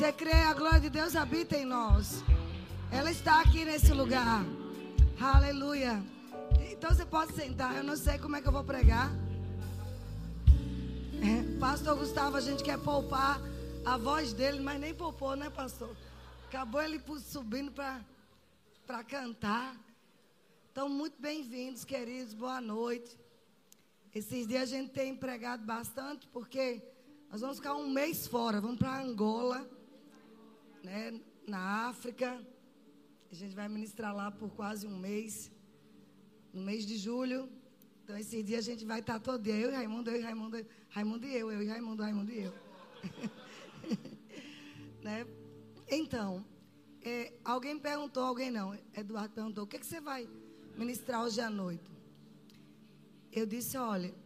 Você crê, a glória de Deus habita em nós. Ela está aqui nesse lugar. Aleluia. Então você pode sentar. Eu não sei como é que eu vou pregar. Pastor Gustavo, a gente quer poupar a voz dele, mas nem poupou, né, pastor? Acabou ele subindo para cantar. Então, muito bem-vindos, queridos. Boa noite. Esses dias a gente tem pregado bastante, porque nós vamos ficar um mês fora. Vamos para Angola, né, na África. A gente vai ministrar lá por quase um mês, no mês de julho. Então, esse dia a gente vai estar todo dia. Eu e Raimundo, eu e Raimundo, Raimundo e eu e Raimundo, Raimundo e eu. Né? Então, alguém perguntou, alguém não, Eduardo perguntou, o que você vai ministrar hoje à noite? Eu disse, olha,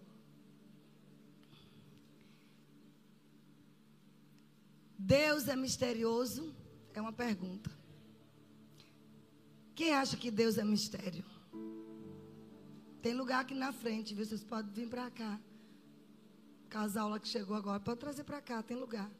Deus é misterioso? É uma pergunta. Quem acha que Deus é mistério? Tem lugar aqui na frente, viu? Vocês podem vir para cá. Casal lá que chegou agora, pode trazer para cá, tem lugar.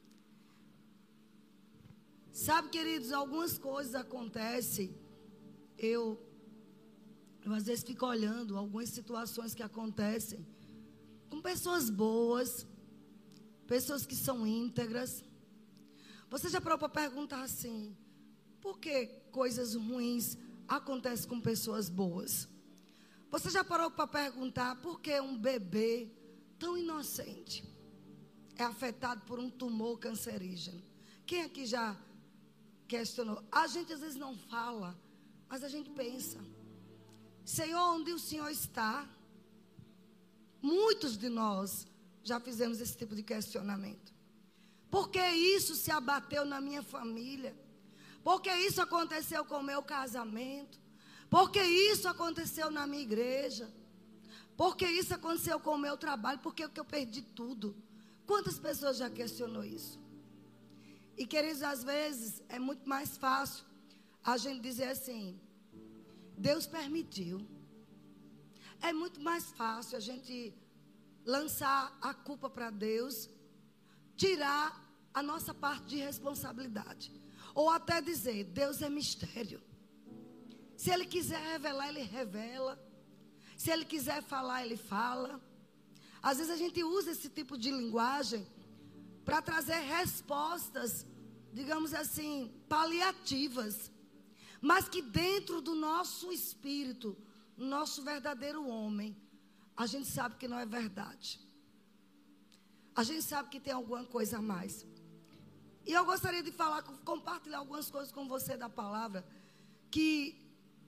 Sabe, queridos, algumas coisas acontecem. Eu às vezes fico olhando algumas situações que acontecem com pessoas boas, pessoas que são íntegras. Você já parou para perguntar assim, por que coisas ruins acontecem com pessoas boas? Você já parou para perguntar por que um bebê tão inocente é afetado por um tumor cancerígeno? Quem aqui já questionou? A gente às vezes não fala, mas a gente pensa. Senhor, onde o Senhor está? Muitos de nós já fizemos esse tipo de questionamento. Por que isso se abateu na minha família? Por que isso aconteceu com o meu casamento? Por que isso aconteceu na minha igreja? Por que isso aconteceu com o meu trabalho? Por que eu perdi tudo? Quantas pessoas já questionou isso? E, queridos, às vezes é muito mais fácil a gente dizer assim, Deus permitiu. É muito mais fácil a gente lançar a culpa para Deus, tirar a nossa parte de responsabilidade. Ou até dizer, Deus é mistério. Se Ele quiser revelar, Ele revela. Se Ele quiser falar, Ele fala. Às vezes a gente usa esse tipo de linguagem para trazer respostas, digamos assim, paliativas. Mas que dentro do nosso espírito, nosso verdadeiro homem, a gente sabe que não é verdade. A gente sabe que tem alguma coisa a mais. E eu gostaria de compartilhar algumas coisas com você da palavra, que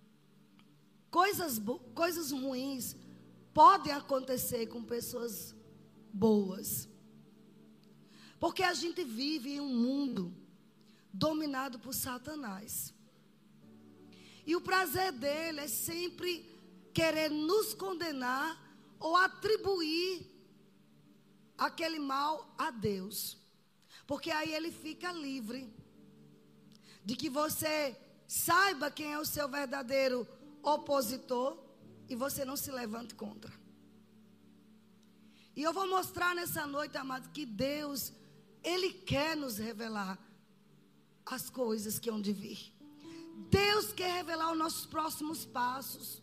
coisas ruins podem acontecer com pessoas boas. Porque a gente vive em um mundo dominado por Satanás. E o prazer dele é sempre querer nos condenar ou atribuir aquele mal a Deus. Porque aí ele fica livre de que você saiba quem é o seu verdadeiro opositor e você não se levante contra. E eu vou mostrar nessa noite, amados, que Deus, Ele quer nos revelar as coisas que hão de vir. Deus quer revelar os nossos próximos passos.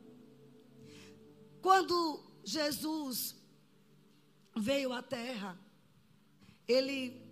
Quando Jesus veio à terra, Ele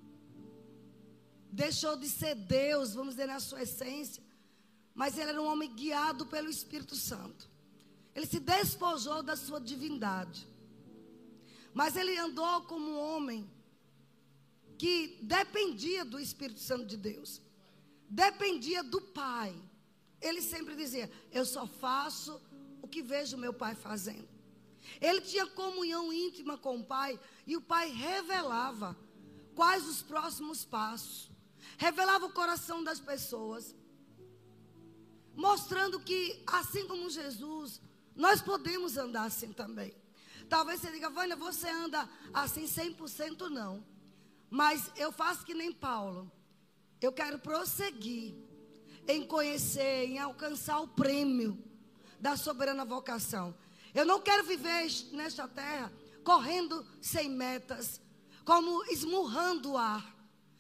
deixou de ser Deus, vamos dizer, na sua essência, mas Ele era um homem guiado pelo Espírito Santo. Ele se despojou da sua divindade, mas Ele andou como um homem que dependia do Espírito Santo de Deus, dependia do Pai. Ele sempre dizia, eu só faço o que vejo meu Pai fazendo. Ele tinha comunhão íntima com o Pai, e o Pai revelava quais os próximos passos, revelava o coração das pessoas, mostrando que, assim como Jesus, nós podemos andar assim também. Talvez você diga, Vânia, você anda assim 100%? Não. Mas eu faço que nem Paulo. Eu quero prosseguir em conhecer, em alcançar o prêmio da soberana vocação. Eu não quero viver nesta terra correndo sem metas, como esmurrando o ar.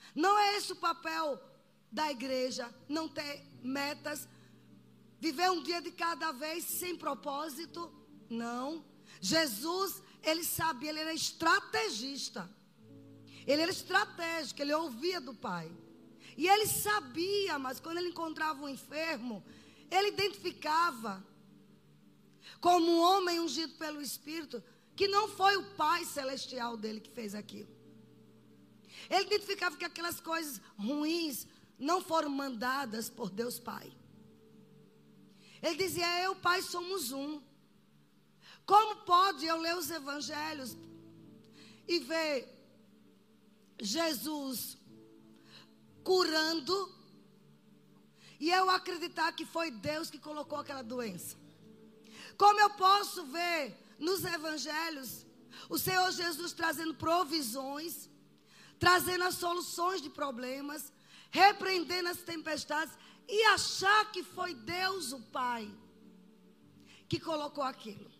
Não é esse o papel da igreja, não ter metas, viver um dia de cada vez sem propósito. Não. Jesus, ele sabia, ele era estrategista. Ele era estratégico, ele ouvia do Pai. E ele sabia, mas quando ele encontrava um enfermo, ele identificava como um homem ungido pelo Espírito, que não foi o Pai celestial dele que fez aquilo. Ele identificava que aquelas coisas ruins não foram mandadas por Deus Pai. Ele dizia, eu e o Pai somos um. Como pode eu ler os evangelhos e ver Jesus curando e eu acreditar que foi Deus que colocou aquela doença? Como eu posso ver nos evangelhos o Senhor Jesus trazendo provisões, trazendo as soluções de problemas, repreendendo as tempestades e achar que foi Deus o Pai que colocou aquilo?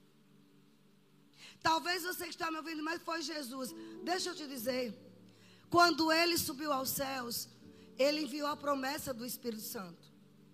Talvez você que está me ouvindo, mas foi Jesus. Deixa eu te dizer, quando ele subiu aos céus, ele enviou a promessa do Espírito Santo.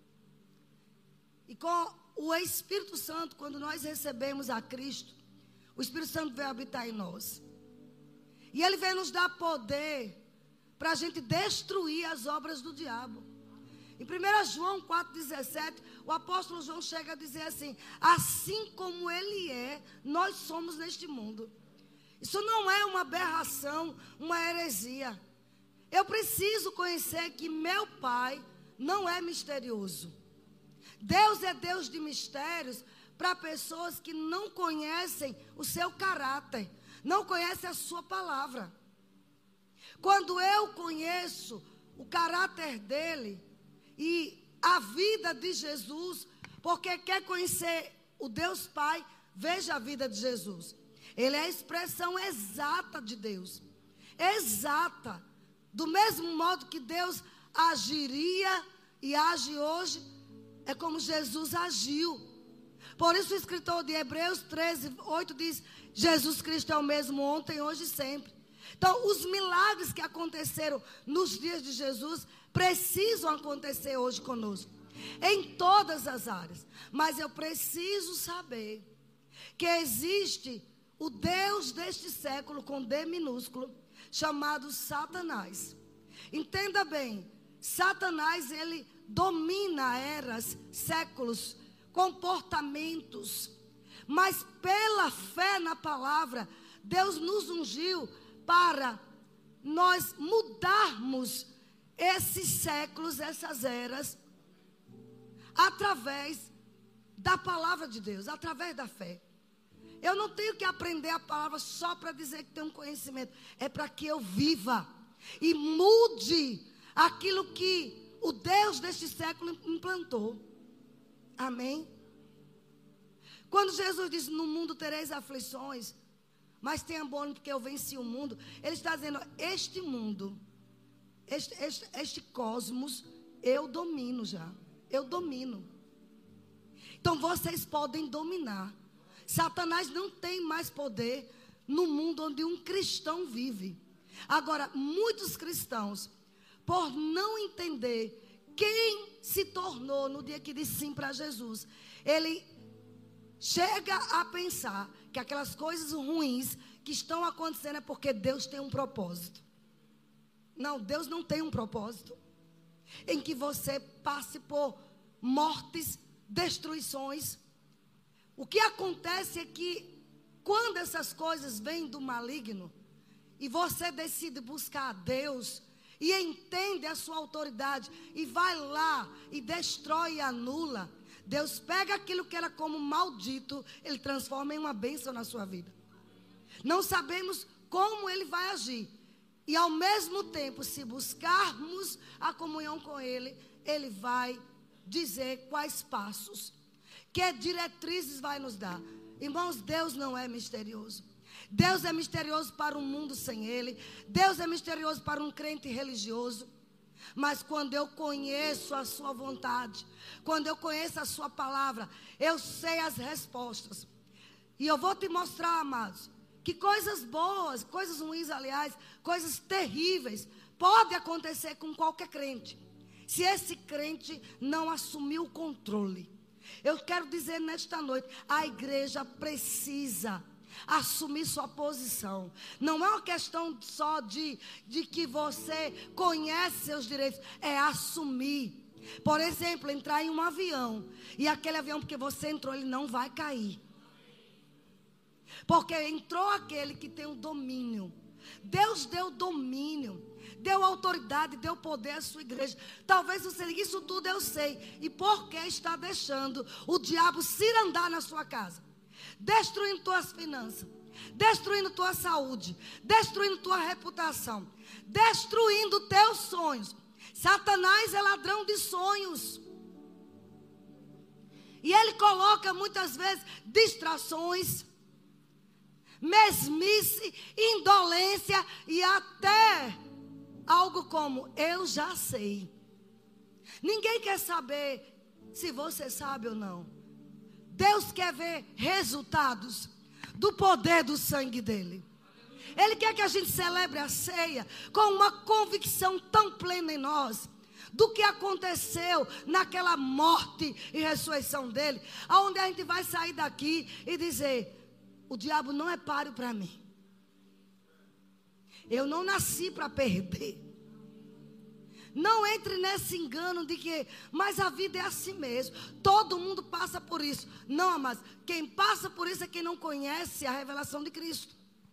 E com o Espírito Santo, quando nós recebemos a Cristo, o Espírito Santo veio habitar em nós. E ele veio nos dar poder para a gente destruir as obras do diabo. Em 1 João 4,17, o apóstolo João chega a dizer assim, assim como ele é, nós somos neste mundo. Isso não é uma aberração, uma heresia. Eu preciso conhecer que meu Pai não é misterioso. Deus é Deus de mistérios para pessoas que não conhecem o seu caráter, não conhecem a sua palavra. Quando eu conheço o caráter dele e a vida de Jesus, porque quer conhecer o Deus Pai, veja a vida de Jesus. Ele é a expressão exata de Deus. Exata. Do mesmo modo que Deus agiria e age hoje, é como Jesus agiu. Por isso o escritor de Hebreus 13:8 diz, Jesus Cristo é o mesmo ontem, hoje e sempre. Então, os milagres que aconteceram nos dias de Jesus precisam acontecer hoje conosco, em todas as áreas. Mas eu preciso saber que existe o Deus deste século, com D minúsculo, chamado Satanás. Entenda bem, Satanás, ele domina eras, séculos, comportamentos. Mas pela fé na palavra, Deus nos ungiu para nós mudarmos esses séculos, essas eras, através da palavra de Deus, através da fé. Eu não tenho que aprender a palavra só para dizer que tenho um conhecimento. É para que eu viva e mude aquilo que o Deus deste século implantou. Amém? Quando Jesus diz, no mundo tereis aflições, mas tenha bom ânimo porque eu venci o mundo. Ele está dizendo, este mundo, este cosmos, eu domino já. Eu domino. Então vocês podem dominar. Satanás não tem mais poder no mundo onde um cristão vive. Agora, muitos cristãos, por não entender quem se tornou no dia que disse sim para Jesus, ele chega a pensar que aquelas coisas ruins que estão acontecendo é porque Deus tem um propósito. Não, Deus não tem um propósito em que você passe por mortes, destruições. O que acontece é que quando essas coisas vêm do maligno e você decide buscar a Deus e entende a sua autoridade e vai lá e destrói e anula, Deus pega aquilo que era como maldito, ele transforma em uma bênção na sua vida. Não sabemos como ele vai agir. E ao mesmo tempo, se buscarmos a comunhão com ele, ele vai dizer quais passos, que diretrizes vai nos dar. Irmãos, Deus não é misterioso. Deus é misterioso para um mundo sem ele. Deus é misterioso para um crente religioso. Mas quando eu conheço a sua vontade, quando eu conheço a sua palavra, eu sei as respostas. E eu vou te mostrar, amados, que coisas boas, coisas ruins, aliás, coisas terríveis, pode acontecer com qualquer crente, se esse crente não assumir o controle. Eu quero dizer nesta noite, a igreja precisa assumir sua posição. Não é uma questão só de que você conhece seus direitos, é assumir. Por exemplo, entrar em um avião, e aquele avião, porque você entrou, ele não vai cair. Porque entrou aquele que tem o domínio. Deus deu domínio, deu autoridade, deu poder à sua igreja. Talvez você diga, isso tudo eu sei. E por que está deixando o diabo cirandar na sua casa? Destruindo tuas finanças, destruindo tua saúde, destruindo tua reputação, destruindo teus sonhos. Satanás é ladrão de sonhos. E ele coloca muitas vezes distrações, mesmice, indolência e até algo como, eu já sei. Ninguém quer saber se você sabe ou não. Deus quer ver resultados do poder do sangue dele. Ele quer que a gente celebre a ceia com uma convicção tão plena em nós do que aconteceu naquela morte e ressurreição dele, aonde a gente vai sair daqui e dizer, o diabo não é páreo para mim. Eu não nasci para perder. Não entre nesse engano de que, mas a vida é assim mesmo. Todo mundo passa por isso. Não, amados, quem passa por isso é quem não conhece a revelação de Cristo.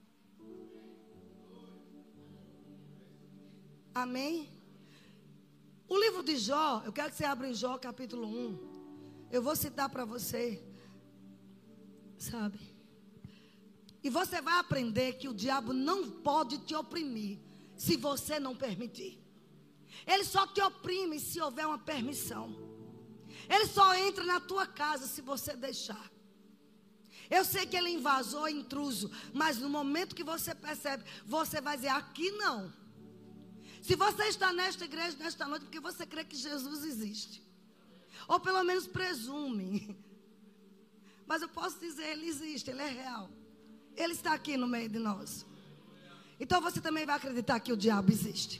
Amém? O livro de Jó, eu quero que você abra em Jó capítulo 1. Eu vou citar para você, sabe? E você vai aprender que o diabo não pode te oprimir se você não permitir. Ele só te oprime se houver uma permissão. Ele só entra na tua casa se você deixar. Eu sei que ele é invasor, intruso, mas no momento que você percebe, você vai dizer, aqui não. Se você está nesta igreja, nesta noite, porque você crê que Jesus existe. Ou pelo menos presume. Mas eu posso dizer, ele existe, ele é real. Ele está aqui no meio de nós. Então você também vai acreditar que o diabo existe.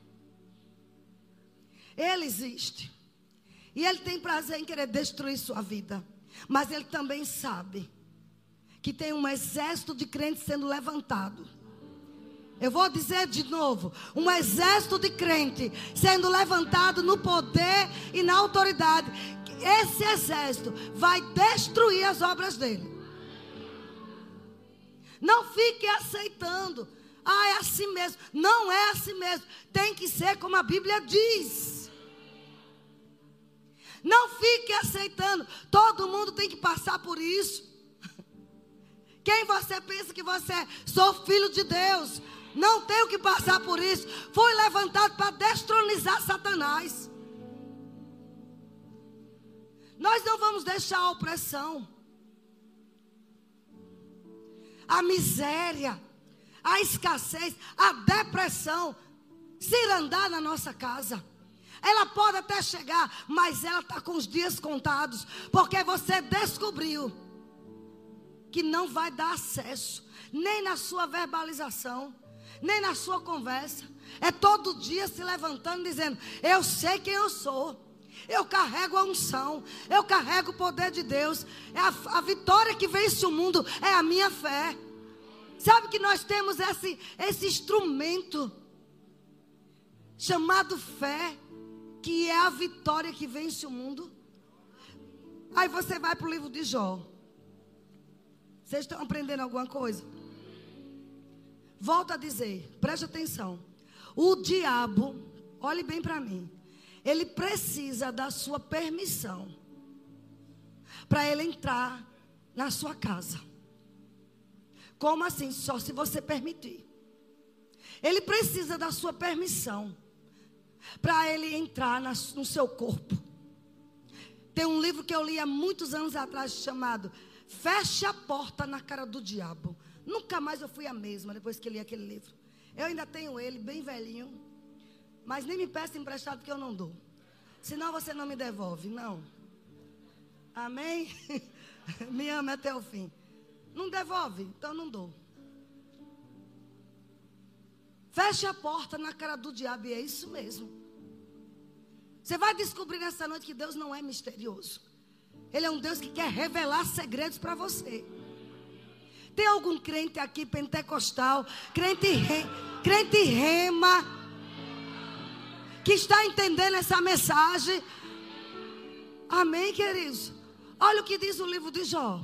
Ele existe. E ele tem prazer em querer destruir sua vida. Mas ele também sabe que tem um exército de crentes sendo levantado. Eu vou dizer de novo, um exército de crente sendo levantado no poder e na autoridade. Esse exército vai destruir as obras dele. Não fique aceitando. Ah, é assim mesmo. Não é assim mesmo. Tem que ser como a Bíblia diz. Não fique aceitando. Todo mundo tem que passar por isso. Quem você pensa que você é? Sou filho de Deus. Não tenho que passar por isso. Fui levantado para destronizar Satanás. Nós não vamos deixar a opressão, a miséria, a escassez, a depressão cirandar na nossa casa. Ela pode até chegar, mas ela está com os dias contados, porque você descobriu que não vai dar acesso, nem na sua verbalização, nem na sua conversa. É todo dia se levantando dizendo, eu sei quem eu sou. Eu carrego a unção, eu carrego o poder de Deus. A vitória que vence o mundo é a minha fé. Sabe que nós temos esse instrumento chamado fé, que é a vitória que vence o mundo. Aí você vai para o livro de Jó. Vocês estão aprendendo alguma coisa? Volto a dizer, preste atenção. O diabo, olhe bem para mim, ele precisa da sua permissão para ele entrar na sua casa. Como assim? Só se você permitir. Ele precisa da sua permissão para ele entrar no seu corpo. Tem um livro que eu li há muitos anos atrás chamado Feche a Porta na Cara do Diabo. Nunca mais eu fui a mesma depois que li aquele livro. Eu ainda tenho ele, bem velhinho. Mas nem me peça emprestado porque eu não dou. Senão você não me devolve, não. Amém? Me ama até o fim. Não devolve, então não dou. Feche a porta na cara do diabo, e é isso mesmo. Você vai descobrir nessa noite que Deus não é misterioso. Ele é um Deus que quer revelar segredos para você. Tem algum crente aqui pentecostal, crente rema, que está entendendo essa mensagem? Amém, queridos? Olha o que diz o livro de Jó.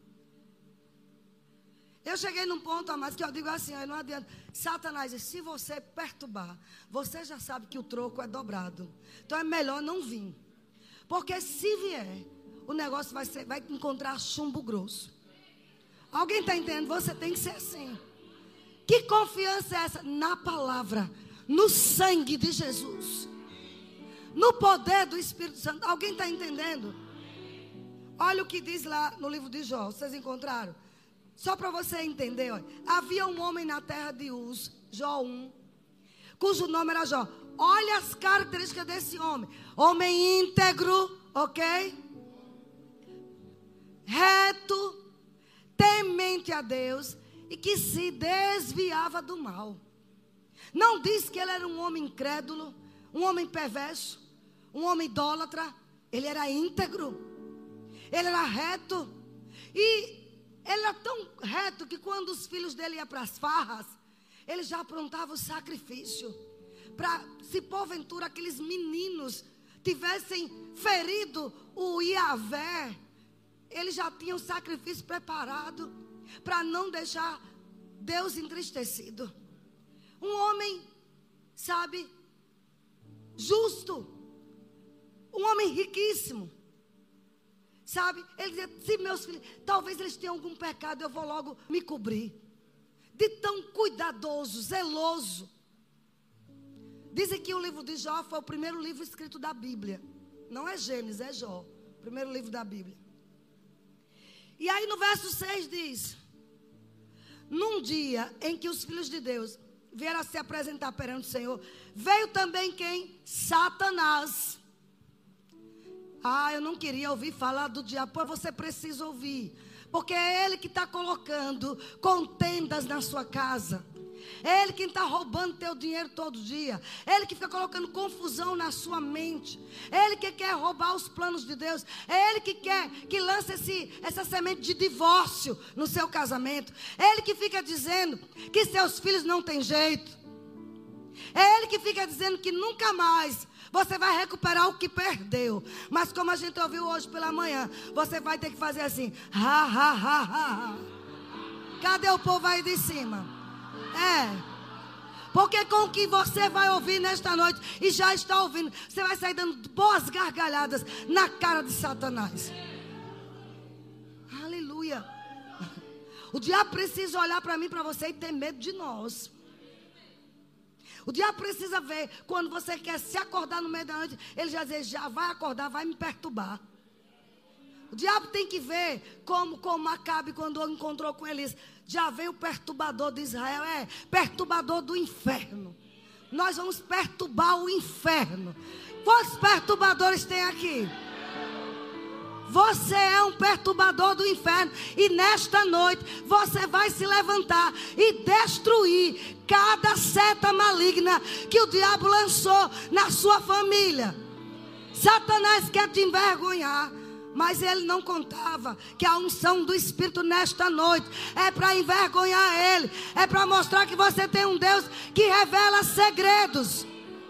Eu cheguei num ponto, amados, que eu digo assim, não adianta. Satanás, se você perturbar, você já sabe que o troco é dobrado. Então é melhor não vir. Porque se vier, o negócio vai encontrar chumbo grosso. Alguém está entendendo? Você tem que ser assim. Que confiança é essa? Na palavra, no sangue de Jesus, no poder do Espírito Santo. Alguém está entendendo? Olha o que diz lá no livro de Jó. Vocês encontraram? Só para você entender, olha. Havia um homem na terra de Uz, Jó 1, cujo nome era Jó. Olha as características desse homem. Homem íntegro, ok? Reto, temente a Deus e que se desviava do mal. Não diz que ele era um homem incrédulo, um homem perverso, um homem idólatra. Ele era íntegro, ele era reto. E ele era tão reto que quando os filhos dele iam para as farras, ele já aprontava o sacrifício. Para, se porventura aqueles meninos tivessem ferido o Iavé, ele já tinha o sacrifício preparado para não deixar Deus entristecido. Um homem, sabe, justo. Um homem riquíssimo. Sabe, ele dizia, se meus filhos, talvez eles tenham algum pecado, eu vou logo me cobrir. De tão cuidadoso, zeloso. Dizem que o livro de Jó foi o primeiro livro escrito da Bíblia. Não é Gênesis, é Jó. O primeiro livro da Bíblia. E aí no verso 6 diz: num dia em que os filhos de Deus vieram a se apresentar perante o Senhor, veio também quem? Satanás. Eu não queria ouvir falar do diabo. Pois você precisa ouvir. Porque é ele que está colocando contendas na sua casa. É ele quem está roubando teu dinheiro todo dia. É ele que fica colocando confusão na sua mente. É ele que quer roubar os planos de Deus. É ele que quer que lance essa semente de divórcio no seu casamento. É ele que fica dizendo que seus filhos não têm jeito. É ele que fica dizendo que nunca mais você vai recuperar o que perdeu. Mas como a gente ouviu hoje pela manhã, você vai ter que fazer assim. Ha, ha, ha, ha. Cadê o povo aí de cima? Porque com o que você vai ouvir nesta noite, e já está ouvindo, você vai sair dando boas gargalhadas na cara de Satanás. Aleluia. O diabo precisa olhar para mim, para você e ter medo de nós. O diabo precisa ver, quando você quer se acordar no meio da noite, ele já diz, já vai acordar, vai me perturbar. O diabo tem que ver como Acabe, quando encontrou com Elias, já veio o perturbador de Israel, perturbador do inferno. Nós vamos perturbar o inferno. Quantos perturbadores tem aqui? Você é um perturbador do inferno. E nesta noite você vai se levantar e destruir cada seta maligna que o diabo lançou na sua família. Satanás quer te envergonhar, mas ele não contava que a unção do Espírito nesta noite é para envergonhar ele. É para mostrar que você tem um Deus que revela segredos,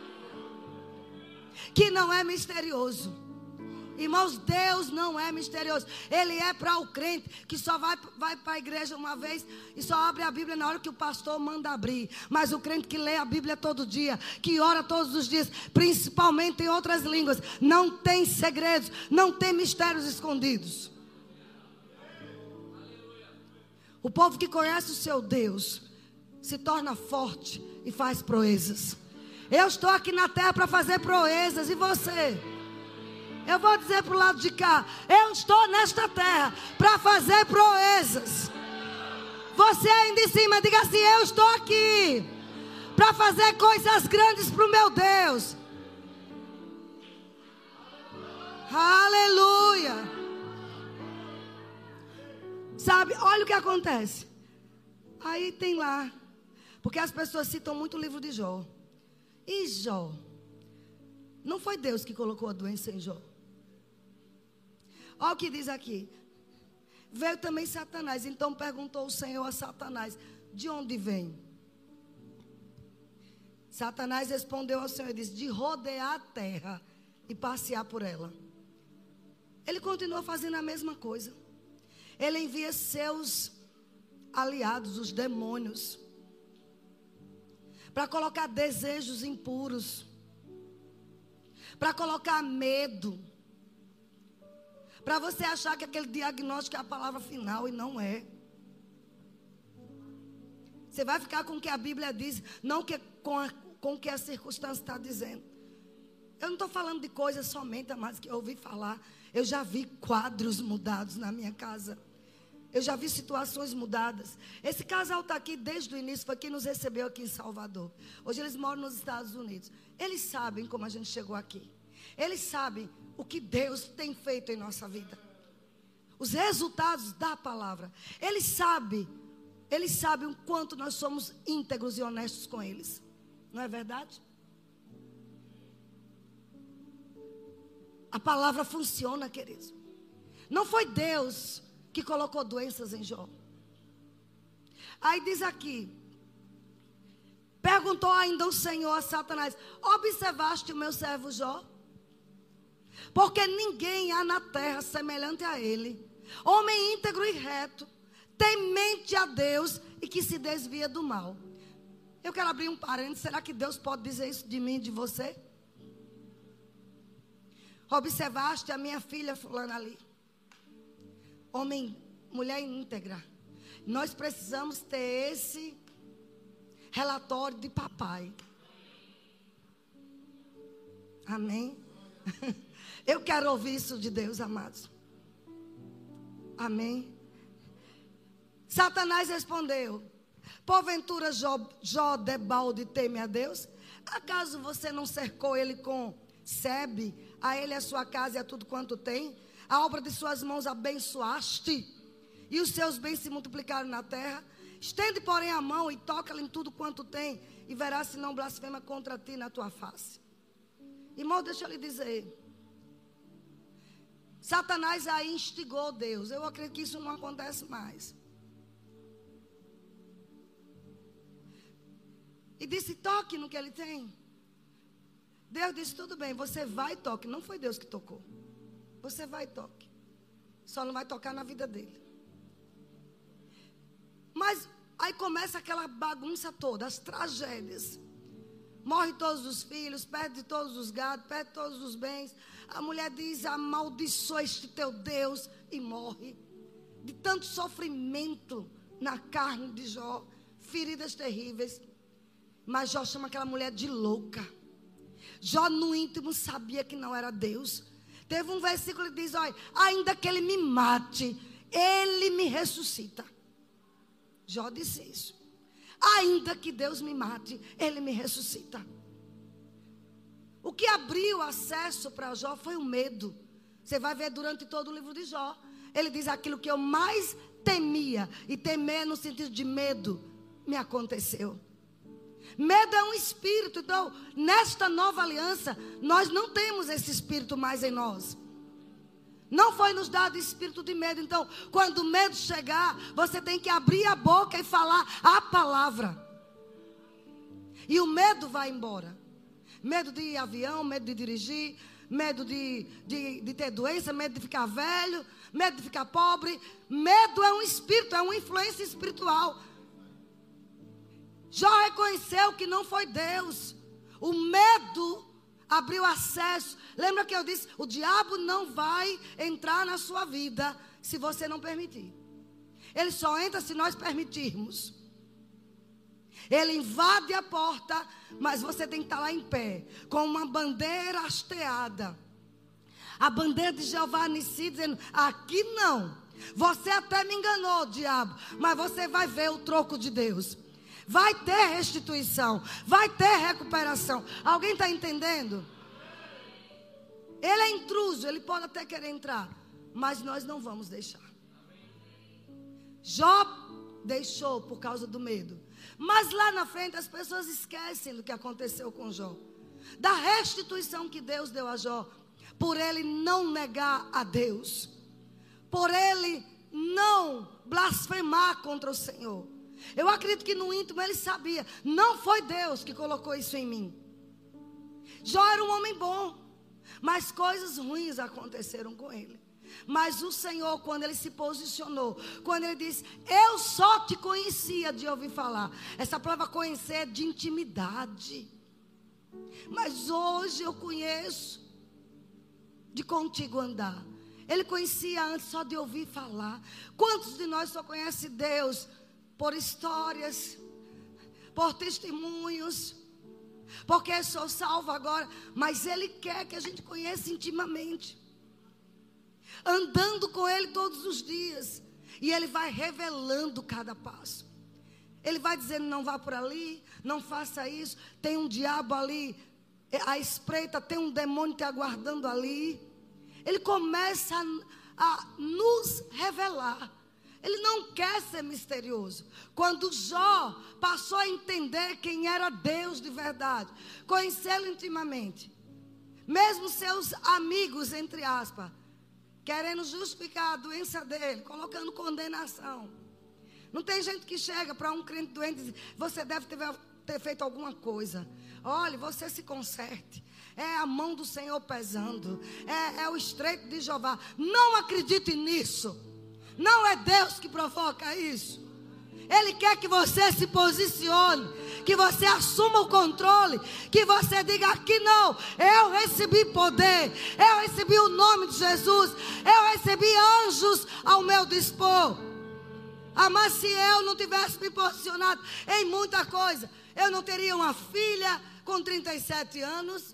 que não é misterioso. Irmãos, Deus não é misterioso. Ele é para o crente que só vai para a igreja uma vez e só abre a Bíblia na hora que o pastor manda abrir. Mas o crente que lê a Bíblia todo dia, que ora todos os dias, principalmente em outras línguas, não tem segredos, não tem mistérios escondidos. O povo que conhece o seu Deus se torna forte e faz proezas. Eu estou aqui na terra para fazer proezas, e você? Eu vou dizer para o lado de cá, eu estou nesta terra para fazer proezas. Você aí de cima, diga assim, eu estou aqui para fazer coisas grandes para o meu Deus. Aleluia. Sabe, olha o que acontece. Aí tem lá, Porque as pessoas citam muito o livro de Jó. E Jó? Não foi Deus que colocou a doença em Jó. Olha o que diz aqui. Veio também Satanás. Então perguntou o Senhor a Satanás: de onde vem? Satanás respondeu ao Senhor e disse: de rodear a terra e passear por ela. Ele continua fazendo a mesma coisa. Ele envia seus aliados, os demônios, para colocar desejos impuros, para colocar medo, para você achar que aquele diagnóstico é a palavra final, e não é. Você vai ficar com o que a Bíblia diz, não com o que a circunstância está dizendo. Eu não estou falando de coisas somente, amados, que eu ouvi falar. Eu já vi quadros mudados na minha casa. Eu já vi situações mudadas. Esse casal está aqui desde o início, foi quem nos recebeu aqui em Salvador. Hoje eles moram nos Estados Unidos. Eles sabem como a gente chegou aqui. Eles sabem o que Deus tem feito em nossa vida. Os resultados da palavra. Eles sabem o quanto nós somos íntegros e honestos com eles. Não é verdade? A palavra funciona, queridos. Não foi Deus que colocou doenças em Jó. Aí diz aqui: perguntou ainda o Senhor a Satanás: observaste o meu servo Jó? Porque ninguém há na terra semelhante a ele, homem íntegro e reto, temente a Deus e que se desvia do mal. Eu quero abrir um parênteses. Será que Deus pode dizer isso de mim e de você? Observaste a minha filha fulana ali, mulher íntegra. Nós precisamos ter esse relatório de papai. Amém? Eu quero ouvir isso de Deus, amados. Amém? Satanás respondeu: porventura Jó debalde teme a Deus? Acaso você não cercou ele com sebe, a ele a sua casa e a tudo quanto tem? A obra de suas mãos abençoaste, e os seus bens se multiplicaram na terra. Estende, porém, a mão e toca-lhe em tudo quanto tem, e verás se não blasfema contra ti na tua face. Irmão, deixa eu lhe dizer, Satanás aí instigou Deus. Eu acredito que isso não acontece mais. E disse: toque no que ele tem. Deus disse: tudo bem, você vai e toque. Não foi Deus que tocou. Você vai e toque. Só não vai tocar na vida dele. Mas aí começa aquela bagunça toda, as tragédias. Morre todos os filhos, perde todos os gados, perde todos os bens. A mulher diz: amaldiçoa este teu Deus, e morre. De tanto sofrimento na carne de Jó, feridas terríveis. Mas Jó chama aquela mulher de louca. Jó no íntimo sabia que não era Deus. Teve um versículo que diz: olha, ainda que ele me mate, ele me ressuscita. Jó disse isso. Ainda que Deus me mate, ele me ressuscita. O que abriu acesso para Jó foi o medo. Você vai ver durante todo o livro de Jó. Ele diz: aquilo que eu mais temia, e temer no sentido de medo, me aconteceu. Medo é um espírito. Então, nesta nova aliança, nós não temos esse espírito mais em nós. Não foi nos dado espírito de medo. Então, quando o medo chegar, você tem que abrir a boca e falar a palavra. E o medo vai embora. Medo de ir avião, medo de dirigir, medo de ter doença, medo de ficar velho, medo de ficar pobre. Medo é um espírito, é uma influência espiritual. Jó reconheceu que não foi Deus. O medo abriu acesso. Lembra que eu disse: o diabo não vai entrar na sua vida se você não permitir. Ele só entra se nós permitirmos. Ele invade a porta, mas você tem que estar lá em pé, com uma bandeira hasteada. A bandeira de Jeová Nissi, dizendo: aqui não. Você até me enganou, diabo, mas você vai ver o troco de Deus. Vai ter restituição, vai ter recuperação. Alguém está entendendo? Ele é intruso, ele pode até querer entrar, mas nós não vamos deixar. Jó deixou por causa do medo. Mas lá na frente as pessoas esquecem do que aconteceu com Jó. Da restituição que Deus deu a Jó. Por ele não negar a Deus. Por ele não blasfemar contra o Senhor. Eu acredito que no íntimo ele sabia. Não foi Deus que colocou isso em mim. Jó era um homem bom. Mas coisas ruins aconteceram com ele. Mas o Senhor, quando ele se posicionou, quando ele disse, eu só te conhecia de ouvir falar. Essa palavra conhecer é de intimidade. Mas hoje eu conheço de contigo andar. Ele conhecia antes só de ouvir falar. Quantos de nós só conhecem Deus por histórias, por testemunhos, porque eu sou salvo agora, mas Ele quer que a gente conheça intimamente, andando com Ele todos os dias, e Ele vai revelando cada passo. Ele vai dizendo, não vá por ali, não faça isso, tem um diabo ali à espreita, tem um demônio te aguardando ali. Ele começa a nos revelar. Ele não quer ser misterioso. Quando Jó passou a entender quem era Deus de verdade, conhecê-lo intimamente, mesmo seus amigos, entre aspas, querendo justificar a doença dele, colocando condenação. Não tem gente que chega para um crente doente e diz, você deve ter feito alguma coisa. Olha, você se conserte. É a mão do Senhor pesando. É o estreito de Jeová. Não acredite nisso. Não é Deus que provoca isso. Ele quer que você se posicione, que você assuma o controle, que você diga aqui não, eu recebi poder, eu recebi o nome de Jesus, eu recebi anjos ao meu dispor. Mas se eu não tivesse me posicionado em muita coisa, eu não teria uma filha com 37 anos,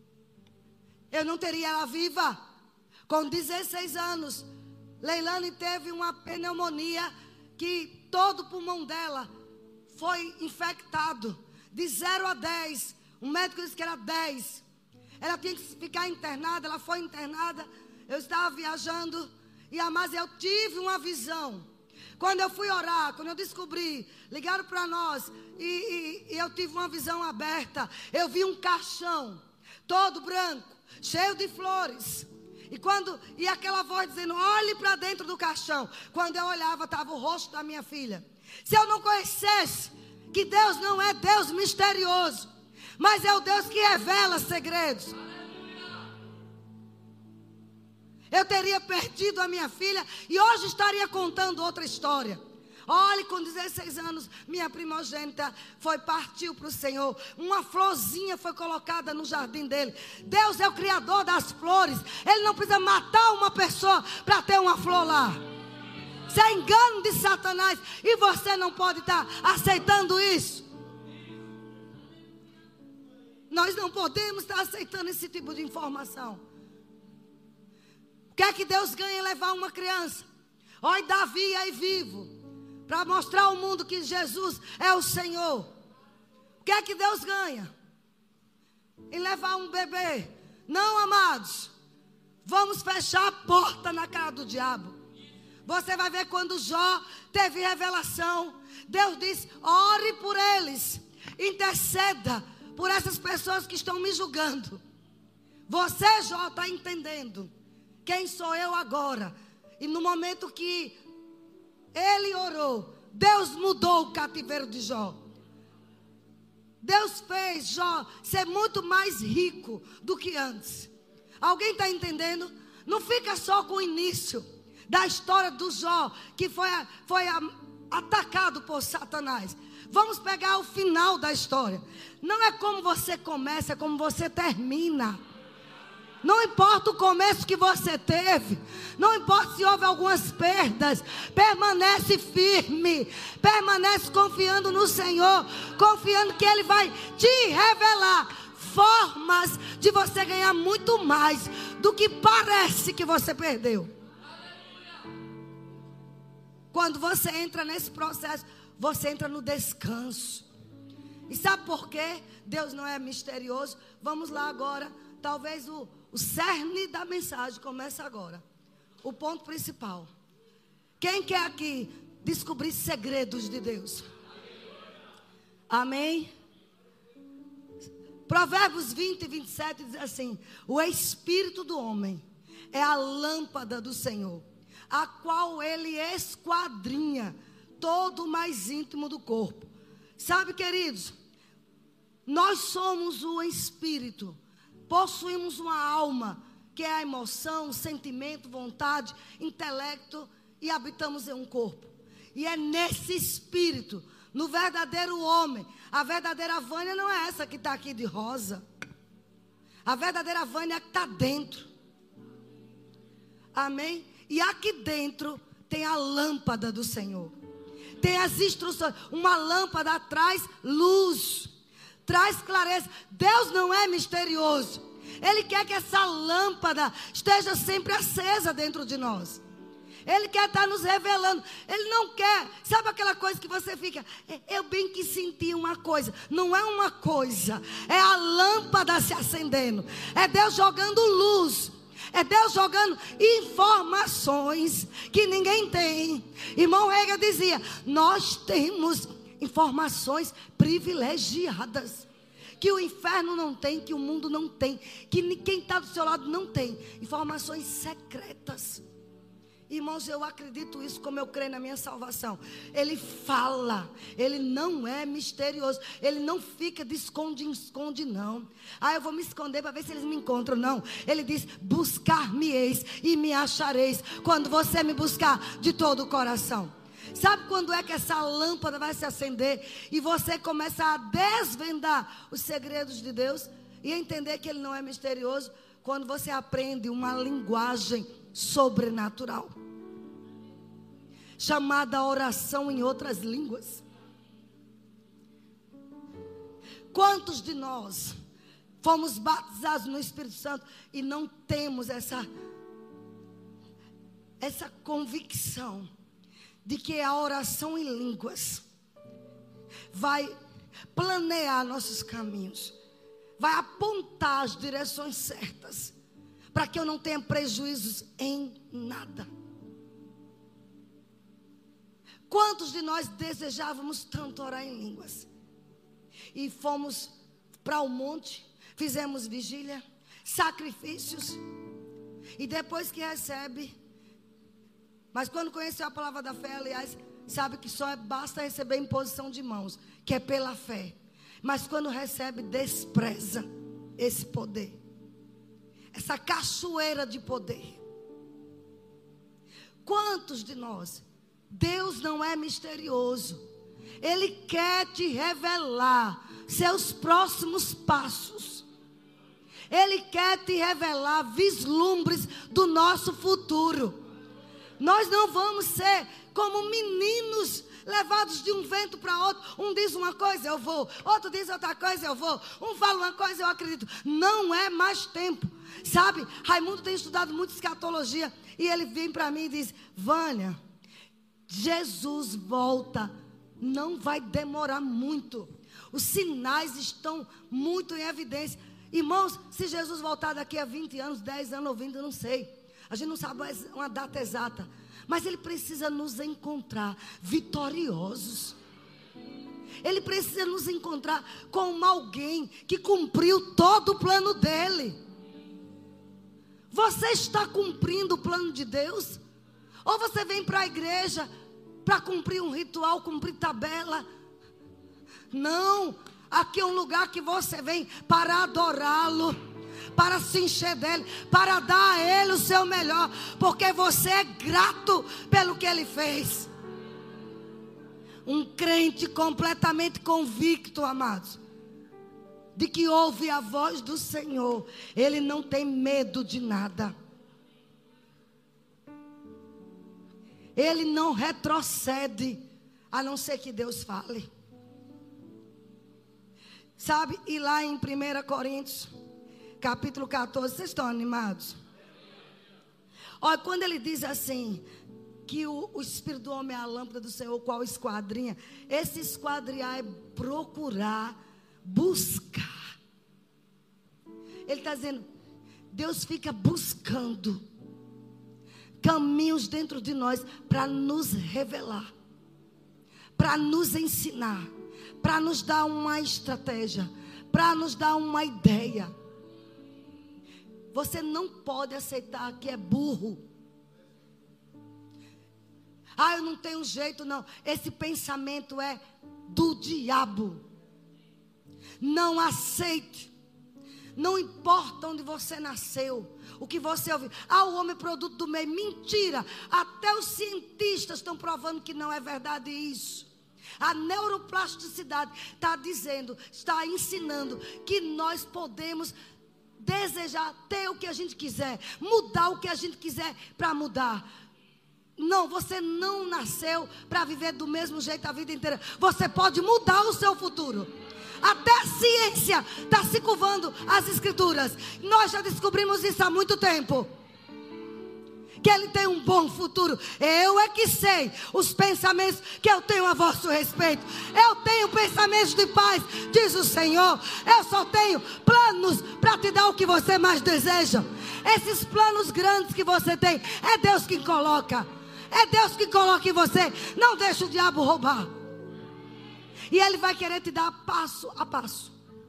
eu não teria ela viva. Com 16 anos, Leilane teve uma pneumonia que todo o pulmão dela foi infectado. De 0 a 10. O médico disse que era 10. Ela tinha que ficar internada, ela foi internada. Eu estava viajando mas eu tive uma visão. Quando eu fui orar, quando eu descobri, ligaram para nós e eu tive uma visão aberta. Eu vi um caixão todo branco, cheio de flores. E aquela voz dizendo, olhe para dentro do caixão. Quando eu olhava, estava o rosto da minha filha. Se eu não conhecesse que Deus não é Deus misterioso, mas é o Deus que revela segredos, eu teria perdido a minha filha e hoje estaria contando outra história. Olhe, com 16 anos, minha primogênita partiu para o Senhor. Uma florzinha foi colocada no jardim dele. Deus é o criador das flores. Ele não precisa matar uma pessoa para ter uma flor lá. Isso é engano de Satanás. E você não pode estar aceitando isso. Nós não podemos estar aceitando esse tipo de informação. O que é que Deus ganha em levar uma criança? Olha Davi aí vivo, para mostrar ao mundo que Jesus é o Senhor. O que é que Deus ganha em levar um bebê? Não, amados, vamos fechar a porta na cara do diabo. Você vai ver quando Jó teve revelação. Deus disse, ore por eles, interceda por essas pessoas que estão me julgando. Você, Jó, está entendendo quem sou eu agora. E no momento que ele orou, Deus mudou o cativeiro de Jó. Deus fez Jó ser muito mais rico do que antes. Alguém está entendendo? Não fica só com o início da história do Jó, que foi atacado por Satanás. Vamos pegar o final da história. Não é como você começa, é como você termina. Não importa o começo que você teve, não importa se houve algumas perdas, permanece firme, permanece confiando no Senhor, confiando que Ele vai te revelar formas de você ganhar muito mais do que parece que você perdeu. Quando você entra nesse processo, você entra no descanso. E sabe por quê? Deus não é misterioso. Vamos lá agora, talvez o cerne da mensagem começa agora. O ponto principal. Quem quer aqui descobrir segredos de Deus? Amém? Provérbios 20 e 27 diz assim: o espírito do homem é a lâmpada do Senhor, a qual ele esquadrinha todo o mais íntimo do corpo. Sabe, queridos, nós somos o espírito, possuímos uma alma, que é a emoção, sentimento, vontade, intelecto, e habitamos em um corpo. E é nesse espírito, no verdadeiro homem, a verdadeira Vânia não é essa que está aqui de rosa. A verdadeira Vânia é a que está dentro. Amém? E aqui dentro tem a lâmpada do Senhor. Tem as instruções. Uma lâmpada traz luz, traz clareza. Deus não é misterioso. Ele quer que essa lâmpada esteja sempre acesa dentro de nós. Ele quer estar nos revelando. Ele não quer, sabe aquela coisa que você fica, eu bem que senti uma coisa. Não é uma coisa, é a lâmpada se acendendo. É Deus jogando luz. É Deus jogando informações que ninguém tem. Irmão Hegel dizia, nós temos informações privilegiadas, que o inferno não tem, que o mundo não tem, que quem está do seu lado não tem. Informações secretas. Irmãos, eu acredito isso como eu creio na minha salvação. Ele fala, ele não é misterioso, ele não fica de esconde, não. Eu vou me esconder para ver se eles me encontram, não. Ele diz, buscar-me-eis e me achareis, quando você me buscar de todo o coração. Sabe quando é que essa lâmpada vai se acender e você começa a desvendar os segredos de Deus e entender que ele não é misterioso? Quando você aprende uma linguagem sobrenatural, chamada oração em outras línguas. Quantos de nós fomos batizados no Espírito Santo e não temos essa convicção de que a oração em línguas vai planear nossos caminhos, vai apontar as direções certas, para que eu não tenha prejuízos em nada. Quantos de nós desejávamos tanto orar em línguas? E fomos para o monte, fizemos vigília, sacrifícios, e depois que recebe, mas quando conheceu a palavra da fé, aliás, sabe que só basta receber imposição de mãos, que é pela fé. Mas quando recebe, despreza esse poder, essa cachoeira de poder. Quantos de nós, Deus não é misterioso, Ele quer te revelar seus próximos passos, Ele quer te revelar vislumbres do nosso futuro. Nós não vamos ser como meninos levados de um vento para outro. Um diz uma coisa, eu vou. Outro diz outra coisa, eu vou. Um fala uma coisa, eu acredito. Não é mais tempo. Sabe, Raimundo tem estudado muito escatologia. E ele vem para mim e diz, Vânia, Jesus volta. Não vai demorar muito. Os sinais estão muito em evidência. Irmãos, se Jesus voltar daqui a 20 anos, 10 anos ou 20, eu não sei. A gente não sabe uma data exata. Mas Ele precisa nos encontrar vitoriosos. Ele precisa nos encontrar como alguém que cumpriu todo o plano dEle. Você está cumprindo o plano de Deus? Ou você vem para a igreja para cumprir um ritual, cumprir tabela? Não. Aqui é um lugar que você vem para adorá-lo, para se encher dele, para dar a ele o seu melhor, porque você é grato pelo que ele fez. Um crente completamente convicto, amados, de que ouve a voz do Senhor, ele não tem medo de nada, ele não retrocede, a não ser que Deus fale. Sabe, e lá em 1 Coríntios capítulo 14, vocês estão animados? Olha, quando ele diz assim, que o Espírito do homem é a lâmpada do Senhor, qual esquadrinha? Esse esquadriar é procurar, buscar. Ele está dizendo, Deus fica buscando caminhos dentro de nós para nos revelar, para nos ensinar, para nos dar uma estratégia, para nos dar uma ideia. Você não pode aceitar que é burro. Ah, eu não tenho jeito não. Esse pensamento é do diabo. Não aceite. Não importa onde você nasceu, o que você ouviu. Ah, o homem é produto do meio. Mentira. Até os cientistas estão provando que não é verdade isso. A neuroplasticidade está dizendo, está ensinando que nós podemos desejar ter o que a gente quiser, mudar o que a gente quiser para mudar. Não, você não nasceu para viver do mesmo jeito a vida inteira. Você pode mudar o seu futuro. Até a ciência está se curvando às escrituras. Nós já descobrimos isso há muito tempo. Que ele tem um bom futuro. Eu é que sei os pensamentos que eu tenho a vosso respeito. Eu tenho pensamentos de paz, diz o Senhor. Eu só tenho planos para te dar o que você mais deseja. Esses planos grandes que você tem, é Deus que coloca. É Deus que coloca em você. Não deixa o diabo roubar. E ele vai querer te dar passo a passo.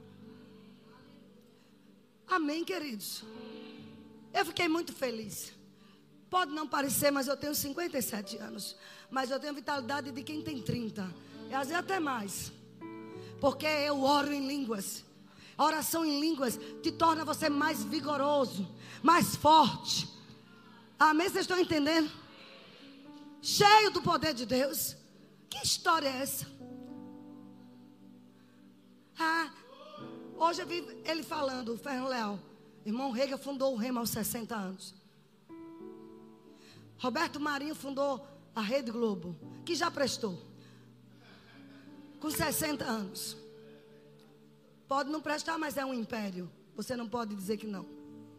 Amém, queridos? Eu fiquei muito feliz. Pode não parecer, mas eu tenho 57 anos. Mas eu tenho a vitalidade de quem tem 30. E às vezes até mais. Porque eu oro em línguas. A oração em línguas te torna você mais vigoroso, mais forte. Amém? Vocês estão entendendo? Cheio do poder de Deus. Que história é essa? Ah, hoje eu vi ele falando, o Fernando Leal. Irmão Rega fundou o Rema aos 60 anos. Roberto Marinho fundou a Rede Globo, que já prestou. Com 60 anos. Pode não prestar, mas é um império. Você não pode dizer que não.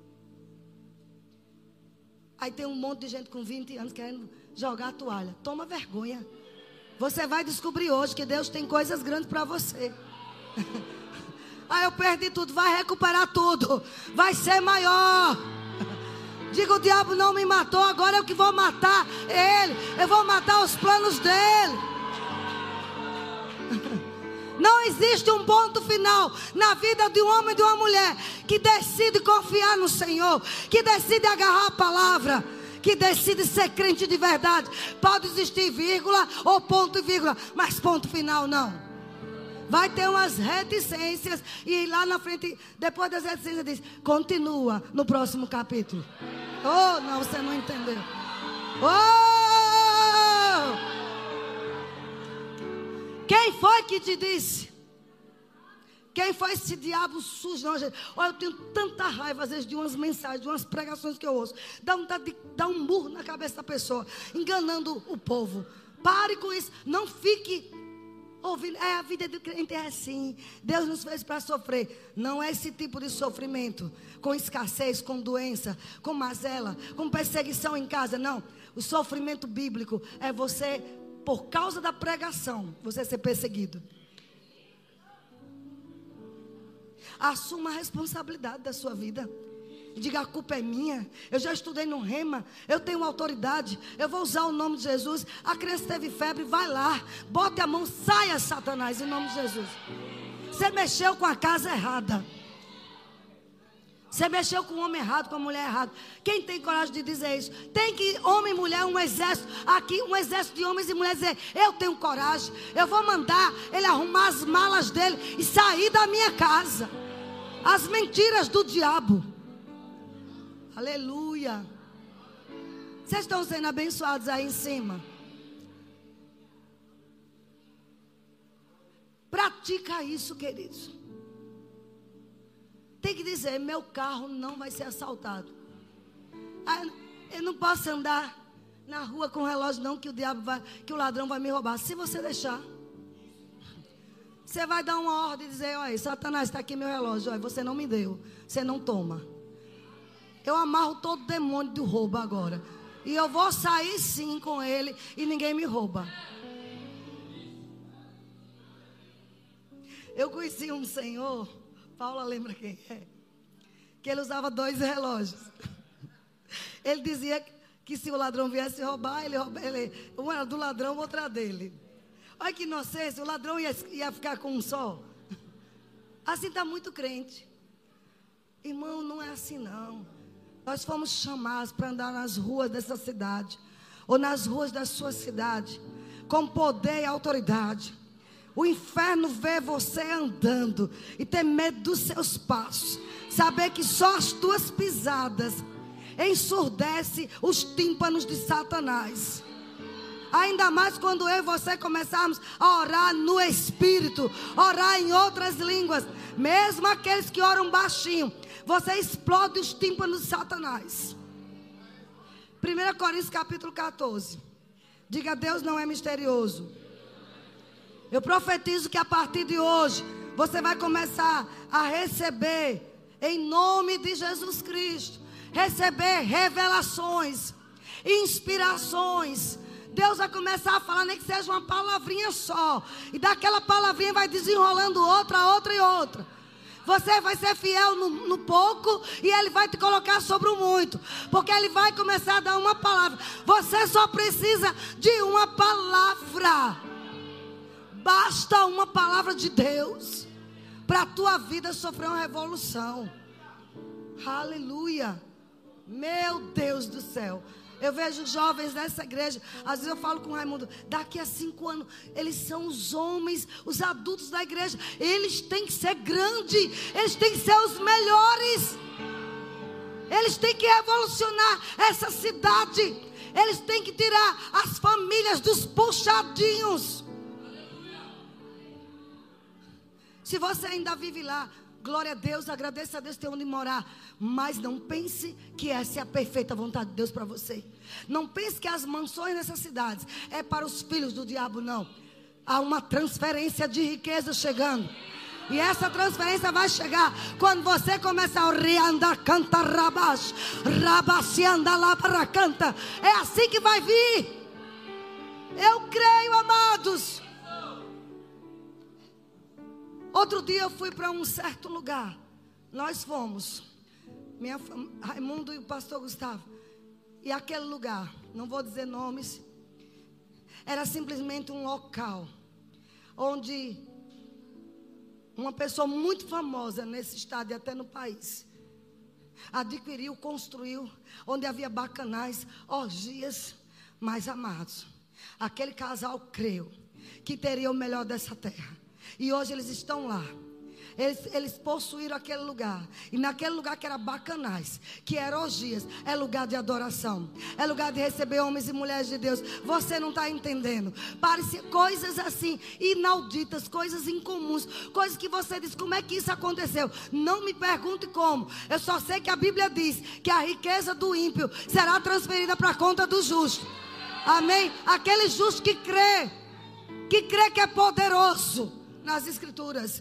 Aí tem um monte de gente com 20 anos querendo jogar a toalha. Toma vergonha. Você vai descobrir hoje que Deus tem coisas grandes para você. Aí eu perdi tudo, vai recuperar tudo. Vai ser maior. Diga, o diabo não me matou, agora eu que vou matar ele. Eu vou matar os planos dele. Não existe um ponto final na vida de um homem e de uma mulher que decide confiar no Senhor, que decide agarrar a palavra, que decide ser crente de verdade. Pode existir vírgula ou ponto e vírgula, mas ponto final não. Vai ter umas reticências e lá na frente, depois das reticências diz, continua no próximo capítulo. Oh, não, você não entendeu. Oh! Quem foi que te disse? Quem foi esse diabo sujo? Não, gente. Olha, eu tenho tanta raiva às vezes de umas mensagens, de umas pregações que eu ouço. Dá vontade de dar um murro na cabeça da pessoa, enganando o povo. Pare com isso, não fique ouvindo. A vida do crente é assim. Deus nos fez para sofrer. Não é esse tipo de sofrimento, com escassez, com doença, com mazela, com perseguição em casa, não. O sofrimento bíblico é você, por causa da pregação, você ser perseguido. Assuma a responsabilidade da sua vida. Diga, a culpa é minha. Eu já estudei no Rema. Eu tenho autoridade. Eu vou usar o nome de Jesus. A criança teve febre, vai lá. Bote a mão, saia Satanás, em nome de Jesus. Você mexeu com a casa errada. Você mexeu com o homem errado, com a mulher errada. Quem tem coragem de dizer isso? Tem que, homem e mulher, um exército. Aqui, um exército de homens e mulheres dizer, eu tenho coragem. Eu vou mandar ele arrumar as malas dele e sair da minha casa. As mentiras do diabo. Aleluia. Vocês estão sendo abençoados aí em cima. Pratica isso, queridos. Tem que dizer, meu carro não vai ser assaltado. Eu não posso andar na rua com relógio não, que o ladrão vai me roubar. Se você deixar, você vai dar uma ordem e dizer, olha, Satanás, está aqui meu relógio, olha, você não me deu, você não toma. Eu amarro todo demônio do roubo agora. E eu vou sair sim com ele e ninguém me rouba. Eu conheci um senhor, Paula lembra quem é? Que ele usava 2 relógios. Ele dizia que se o ladrão viesse roubar, um era do ladrão, outro era dele. Olha que inocência, o ladrão ia ficar com um só. Assim está muito crente. Irmão, não é assim não. Nós fomos chamados para andar nas ruas dessa cidade, ou nas ruas da sua cidade, com poder e autoridade. O inferno vê você andando e ter medo dos seus passos. Saber que só as tuas pisadas ensurdece os tímpanos de Satanás. Ainda mais quando eu e você começarmos a orar no Espírito, orar em outras línguas. Mesmo aqueles que oram baixinho, você explode os tímpanos de Satanás. 1 Coríntios capítulo 14. Diga: Deus não é misterioso. Eu profetizo que a partir de hoje você vai começar a receber, em nome de Jesus Cristo, receber revelações, inspirações. Deus vai começar a falar, nem que seja uma palavrinha só, e daquela palavrinha vai desenrolando outra e outra. Você vai ser fiel no pouco e Ele vai te colocar sobre o muito, porque Ele vai começar a dar uma palavra. Você só precisa de uma palavra. Basta uma palavra de Deus para a tua vida sofrer uma revolução. Aleluia. Meu Deus do céu. Eu vejo jovens nessa igreja. Às vezes eu falo com o Raimundo, daqui a 5 anos eles são os homens, os adultos da igreja. Eles têm que ser grandes, eles têm que ser os melhores. Eles têm que revolucionar essa cidade. Eles têm que tirar as famílias dos puxadinhos. Se você ainda vive lá, glória a Deus, agradeça a Deus ter onde morar. Mas não pense que essa é a perfeita vontade de Deus para você. Não pense que as mansões nessas cidades é para os filhos do diabo, não. Há uma transferência de riqueza chegando. E essa transferência vai chegar quando você começar a reandar, canta, rabash, rabacianda, labra, canta. É assim que vai vir. Eu creio, amados. Outro dia eu fui para um certo lugar. Nós fomos, Raimundo e o pastor Gustavo. E aquele lugar, não vou dizer nomes, era simplesmente um local onde uma pessoa muito famosa nesse estado e até no país adquiriu, construiu, onde havia bacanais, orgias. Mas, amados, aquele casal creu que teria o melhor dessa terra. E hoje eles estão lá. Eles possuíram aquele lugar. E naquele lugar que era bacanais, que era orgias, é lugar de adoração, é lugar de receber homens e mulheres de Deus. Você não está entendendo. Parecia coisas assim, inauditas, coisas incomuns, coisas que você diz, como é que isso aconteceu? Não me pergunte como. Eu só sei que a Bíblia diz que a riqueza do ímpio será transferida para a conta do justo. Amém? Aquele justo que crê que é poderoso nas escrituras.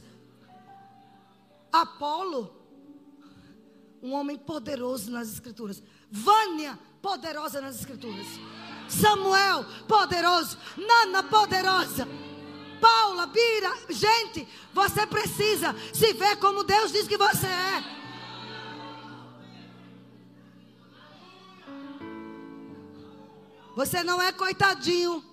Apolo, um homem poderoso nas escrituras. Vânia, poderosa nas escrituras. Samuel, poderoso. Nana, poderosa. Paula, Bira. Gente, você precisa se ver como Deus diz que você é. Você não é coitadinho.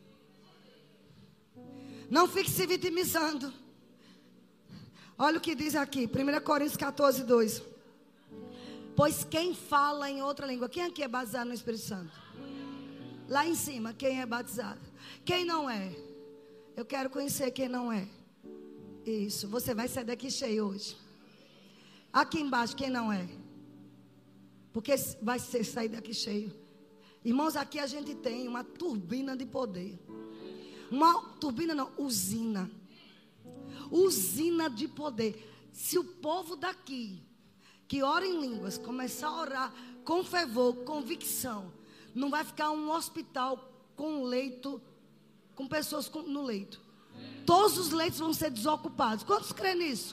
Não fique se vitimizando. Olha o que diz aqui, 1 Coríntios 14, 2. Pois quem fala em outra língua, quem aqui é batizado no Espírito Santo? Lá em cima, quem é batizado? Quem não é? Eu quero conhecer quem não é. Isso, você vai sair daqui cheio hoje. Aqui embaixo, quem não é? Porque vai sair daqui cheio. Irmãos, aqui a gente tem uma turbina de poder. Uma turbina não, usina. Usina de poder. Se o povo daqui, que ora em línguas, começar a orar com fervor, convicção, não vai ficar um hospital com leito, com pessoas no leito. Todos os leitos vão ser desocupados. Quantos creem nisso?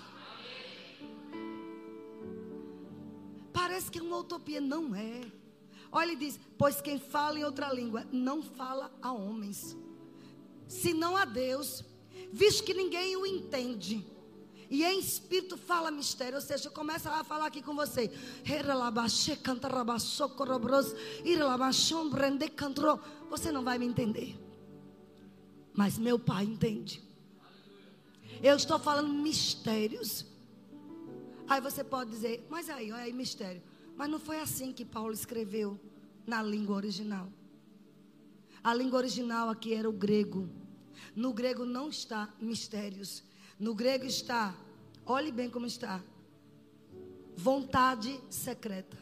Parece que é uma utopia, não é. Olha, ele diz, pois quem fala em outra língua não fala a homens, senão a Deus, visto que ninguém o entende. E em espírito fala mistério. Ou seja, começa a falar aqui com você. Você não vai me entender. mas meu Pai entende. Eu estou falando mistérios. Aí você pode dizer, mas aí, olha aí, mistério. Mas não foi assim que Paulo escreveu na língua original. A língua original aqui era o grego. No grego não está mistérios. No grego está, olhe bem como está, vontade secreta.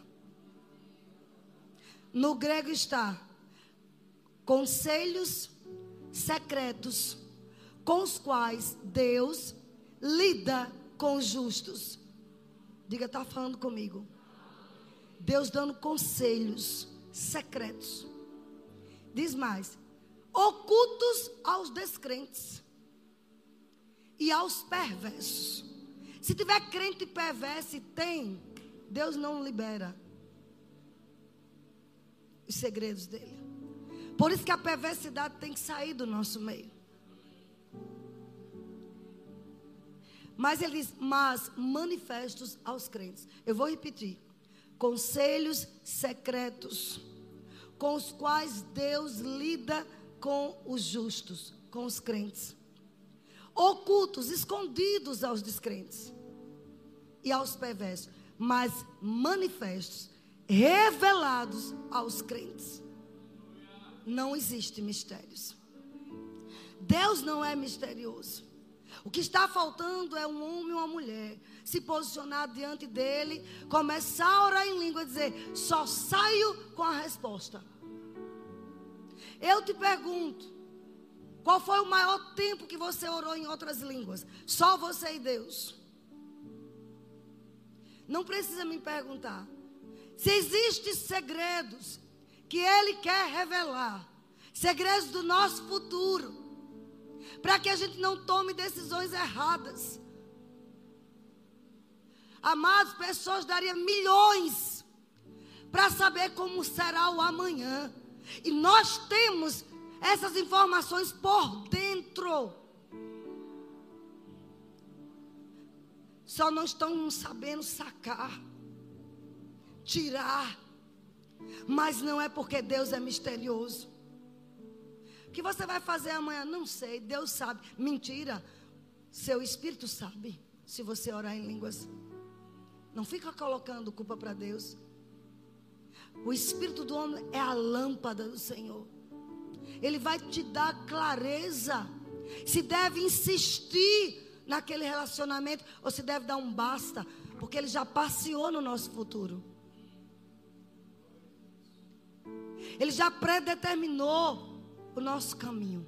No grego está conselhos secretos com os quais Deus lida com os justos. Diga, está falando comigo. Deus dando conselhos secretos. Diz mais, ocultos aos descrentes e aos perversos. Se tiver crente perverso, tem, Deus não libera os segredos dele. Por isso que a perversidade tem que sair do nosso meio. Mas ele diz, mas manifestos aos crentes. Eu vou repetir. Conselhos secretos com os quais Deus lida com os justos, com os crentes. Ocultos, escondidos aos descrentes e aos perversos, mas manifestos, revelados aos crentes. Não existe mistérios. Deus não é misterioso. O que está faltando é um homem ou uma mulher se posicionar diante dele, começar a orar em língua e dizer, só saio com a resposta. Eu te pergunto, qual foi o maior tempo que você orou em outras línguas? Só você e Deus. Não precisa me perguntar. Se existem segredos que Ele quer revelar, segredos do nosso futuro, para que a gente não tome decisões erradas. Amados, pessoas dariam milhões para saber como será o amanhã. E nós temos essas informações por dentro. Só não estão sabendo sacar, tirar. Mas não é porque Deus é misterioso. O que você vai fazer amanhã? Não sei, Deus sabe. Mentira. Seu espírito sabe. Se você orar em línguas, não fica colocando culpa para Deus. O espírito do homem é a lâmpada do Senhor. Ele vai te dar clareza. Se deve insistir naquele relacionamento ou se deve dar um basta, porque Ele já passeou no nosso futuro. Ele já predeterminou o nosso caminho.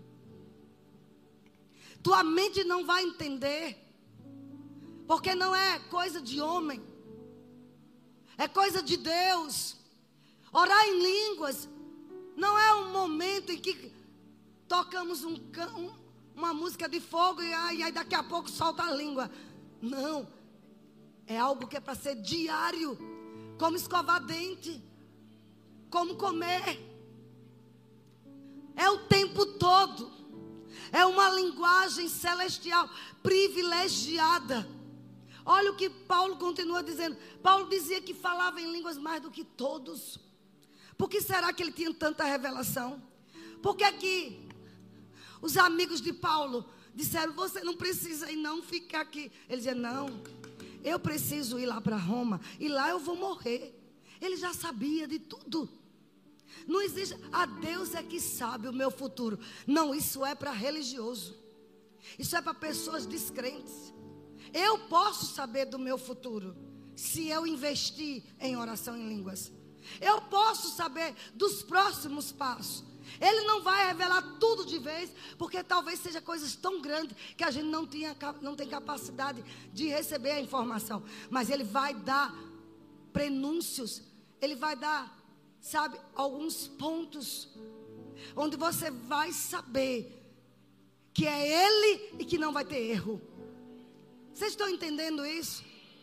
Tua mente não vai entender, porque não é coisa de homem, é coisa de Deus. Orar em línguas não é um momento em que tocamos uma música de fogo e aí daqui a pouco solta a língua. Não, é algo que é para ser diário, como escovar dente, como comer. É o tempo todo. É uma linguagem celestial privilegiada. Olha o que Paulo continua dizendo. Paulo dizia que falava em línguas mais do que todos. Por que será que ele tinha tanta revelação? Por que que os amigos de Paulo disseram, você não precisa ir não, ficar aqui. Ele dizia, não, eu preciso ir lá para Roma, e lá eu vou morrer. Ele já sabia de tudo. Não existe, Deus é que sabe o meu futuro. Não, isso é para religioso. Isso é para pessoas descrentes. Eu posso saber do meu futuro se eu investir em oração em línguas. Eu posso saber dos próximos passos. Ele não vai revelar tudo de vez, porque talvez seja coisas tão grandes que a gente não tem capacidade de receber a informação. Mas Ele vai dar prenúncios. Ele vai dar, sabe, alguns pontos onde você vai saber que é Ele e que não vai ter erro. Vocês estão entendendo isso?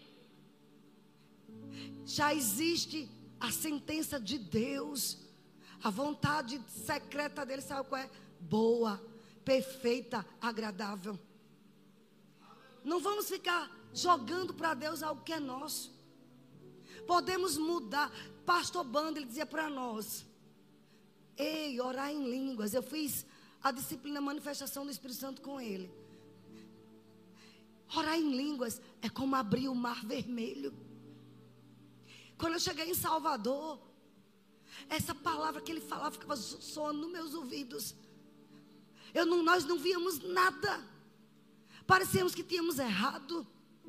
Já existe a sentença de Deus, a vontade secreta dele, sabe qual é? Boa, perfeita, agradável. Não vamos ficar jogando para Deus algo que é nosso. Podemos mudar. Pastor Bando, ele dizia para nós, ei, orar em línguas. Eu fiz a disciplina, a manifestação do Espírito Santo com ele. Orar em línguas é como abrir o mar vermelho. Quando eu cheguei em Salvador, essa palavra que ele falava ficava soando nos meus ouvidos. Nós não víamos nada. Parecíamos que tínhamos errado.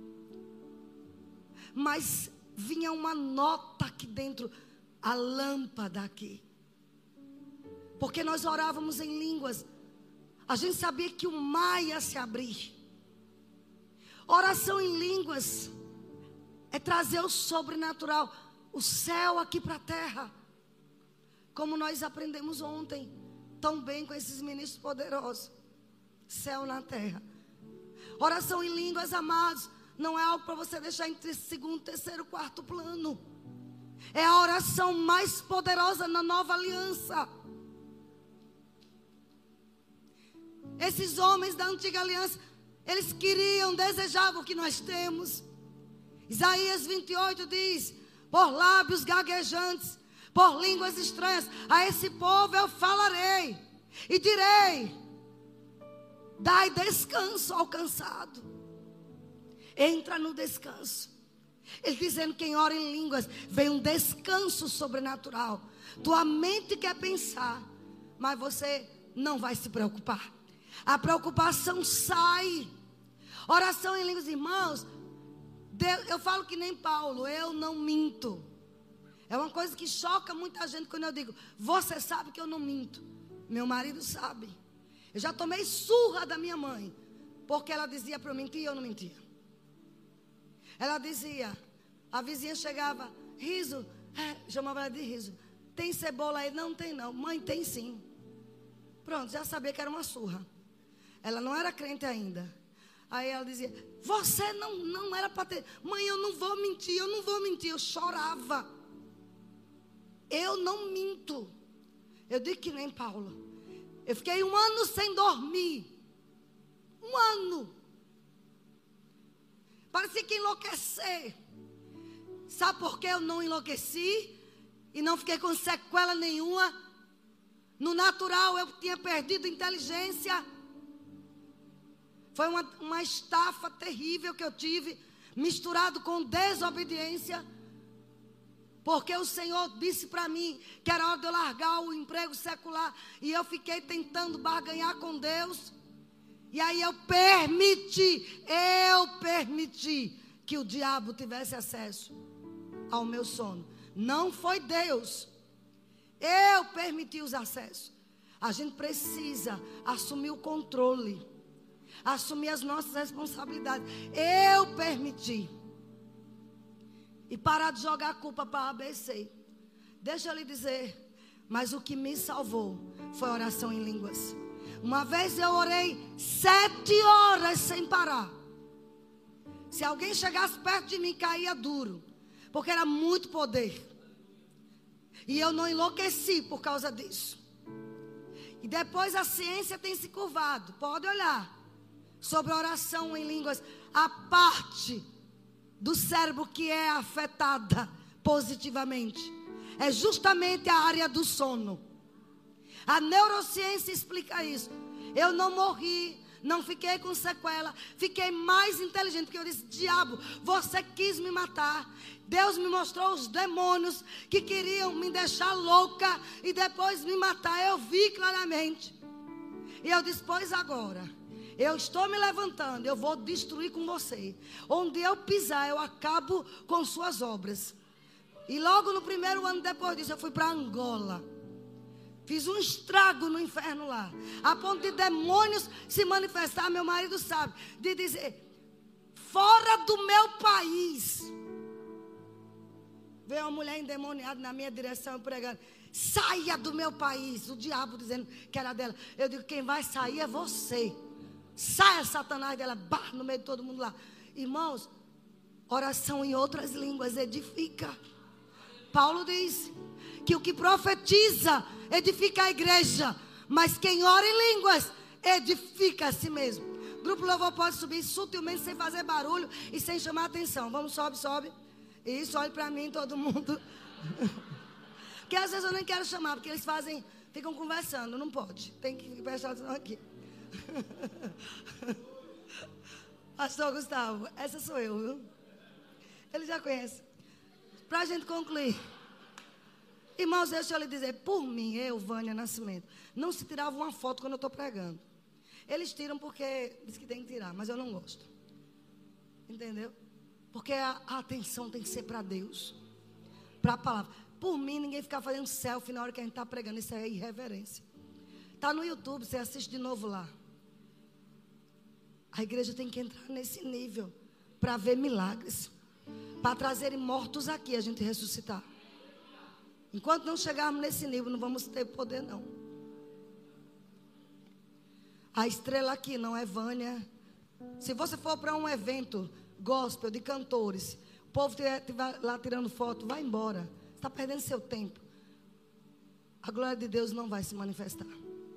Mas vinha uma nota aqui dentro, a lâmpada aqui. Porque nós orávamos em línguas. A gente sabia que o mar ia se abrir. Oração em línguas é trazer o sobrenatural, o céu aqui para a terra. Como nós aprendemos ontem, tão bem com esses ministros poderosos. Céu na terra. Oração em línguas, amados, não é algo para você deixar entre segundo, terceiro, quarto plano. É a oração mais poderosa na nova aliança. Esses homens da antiga aliança, eles queriam, desejavam o que nós temos. Isaías 28 diz: por lábios gaguejantes, por línguas estranhas, a esse povo eu falarei e direi: dai descanso ao cansado. Entra no descanso. Ele dizendo: quem ora em línguas, vem um descanso sobrenatural. Tua mente quer pensar, mas você não vai se preocupar. A preocupação sai. Oração em línguas, irmãos. Eu falo que nem Paulo, eu não minto. É uma coisa que choca muita gente quando eu digo: você sabe que eu não minto. Meu marido sabe. Eu já tomei surra da minha mãe, porque ela dizia para eu mentir e eu não mentia. Ela dizia, a vizinha chegava: Riso, chamava ela de Riso, tem cebola aí? Não tem não. Mãe, tem sim. Pronto, já sabia que era uma surra. Ela não era crente ainda. Aí ela dizia: você não era para ter. Mãe, eu não vou mentir, eu não vou mentir. Eu chorava. Eu não minto. Eu digo que nem Paulo. Eu fiquei 1 ano sem dormir. 1 ano. Parecia que enlouquecer. Sabe por que eu não enlouqueci? E não fiquei com sequela nenhuma? No natural eu tinha perdido inteligência. Foi uma estafa terrível que eu tive, misturado com desobediência. Porque o Senhor disse para mim que era hora de eu largar o emprego secular. E eu fiquei tentando barganhar com Deus. E aí eu permiti que o diabo tivesse acesso ao meu sono. Não foi Deus. Eu permiti os acessos. A gente precisa assumir o controle. Assumir as nossas responsabilidades. Eu permiti. E parar de jogar a culpa para a ABC. Deixa eu lhe dizer. Mas o que me salvou foi a oração em línguas. Uma vez eu orei 7 horas sem parar. Se alguém chegasse perto de mim, caía duro. Porque era muito poder. E eu não enlouqueci por causa disso. E depois a ciência tem se curvado. Pode olhar. Sobre a oração em línguas. A parte do cérebro que é afetada positivamente é justamente a área do sono. A neurociência explica isso. Eu não morri, não fiquei com sequela, fiquei mais inteligente, porque eu disse: diabo, você quis me matar. Deus me mostrou os demônios que queriam me deixar louca e depois me matar. Eu vi claramente. E eu disse: pois agora, eu estou me levantando, eu vou destruir com você. Onde eu pisar, eu acabo com suas obras. E logo no primeiro ano depois disso, eu fui para Angola. Fiz um estrago no inferno lá. A ponto de demônios se manifestar, meu marido sabe. De dizer: fora do meu país. Veio uma mulher endemoniada na minha direção pregando: saia do meu país. O diabo dizendo que era dela. Eu digo: quem vai sair é você. Saia, Satanás, dela. Bah, no meio de todo mundo lá. Irmãos, oração em outras línguas edifica. Paulo diz que o que profetiza edifica a igreja, mas quem ora em línguas edifica a si mesmo. Grupo Louvor pode subir sutilmente, sem fazer barulho e sem chamar atenção. Vamos, sobe. Isso, olhe para mim, todo mundo. Porque às vezes eu nem quero chamar, porque eles fazem Ficam conversando, não pode. Tem que prestar atenção aqui. Pastor Gustavo, essa sou eu, viu? Ele já conhece. Para a gente concluir. Irmãos, deixa eu lhe dizer, por mim, eu, Vânia Nascimento, não se tirava uma foto quando eu estou pregando. Eles tiram porque diz que tem que tirar, mas eu não gosto. Entendeu? Porque a atenção tem que ser para Deus, para a palavra. Por mim, ninguém ficar fazendo selfie na hora que a gente está pregando. Isso é irreverência. Está no YouTube, você assiste de novo lá. A igreja tem que entrar nesse nível para ver milagres, para trazerem mortos aqui, a gente ressuscitar. Enquanto não chegarmos nesse nível, não vamos ter poder, não. A estrela aqui não é Vânia. Se você for para um evento gospel de cantores, o povo estiver lá tirando foto, vai embora. Você está perdendo seu tempo. A glória de Deus não vai se manifestar.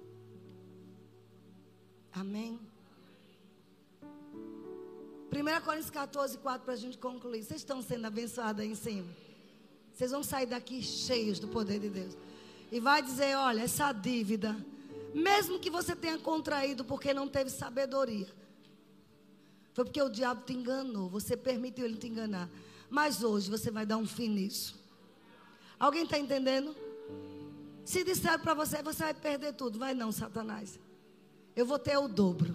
Amém? 1 Coríntios 14, 4, para a gente concluir. Vocês estão sendo abençoados aí em cima? Vocês vão sair daqui cheios do poder de Deus. E vai dizer, olha, essa dívida, mesmo que você tenha contraído porque não teve sabedoria, foi porque o diabo te enganou, você permitiu ele te enganar. Mas hoje você vai dar um fim nisso. Alguém está entendendo? Se disser para você, você vai perder tudo. Vai não, Satanás. Eu vou ter o dobro.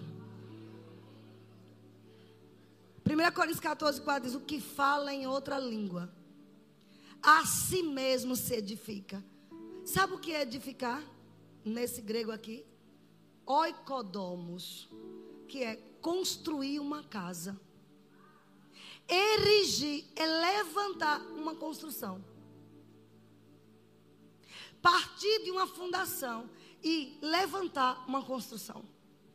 1 Coríntios 14, 4 diz, o que fala em outra língua, a si mesmo se edifica. Sabe o que é edificar? Nesse grego aqui, oikodomos, que é construir uma casa. Erigir é levantar uma construção. Partir de uma fundação e levantar uma construção.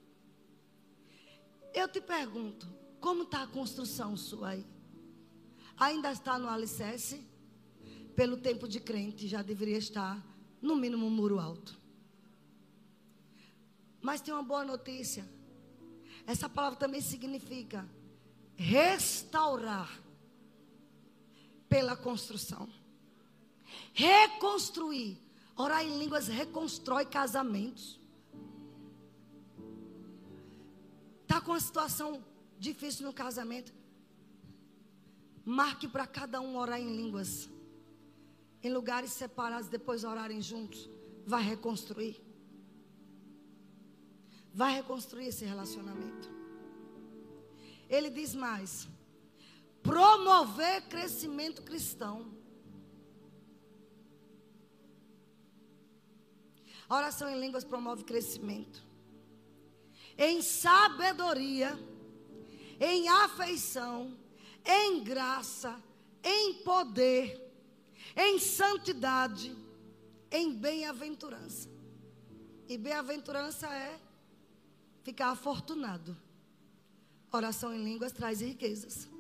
Eu te pergunto, como está a construção sua aí? Ainda está no alicerce? Pelo tempo de crente, já deveria estar, no mínimo, um muro alto. Mas tem uma boa notícia. Essa palavra também significa restaurar pela construção. Reconstruir. Orar em línguas reconstrói casamentos. Está com uma situação difícil no casamento? Marque para cada um orar em línguas. Em lugares separados, depois orarem juntos. Vai reconstruir. Vai reconstruir esse relacionamento. Ele diz mais: promover crescimento cristão. A oração em línguas promove crescimento. Em sabedoria, em afeição, em graça, em poder, em santidade, em bem-aventurança. E bem-aventurança é ficar afortunado. Oração em línguas traz riquezas.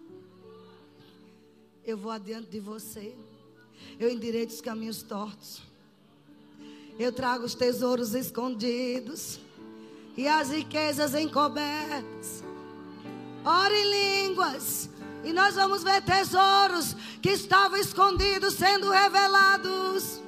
Eu vou adiante de você. Eu endireito os caminhos tortos. Eu trago os tesouros escondidos e as riquezas encobertas. Ore em línguas e nós vamos ver tesouros que estavam escondidos sendo revelados.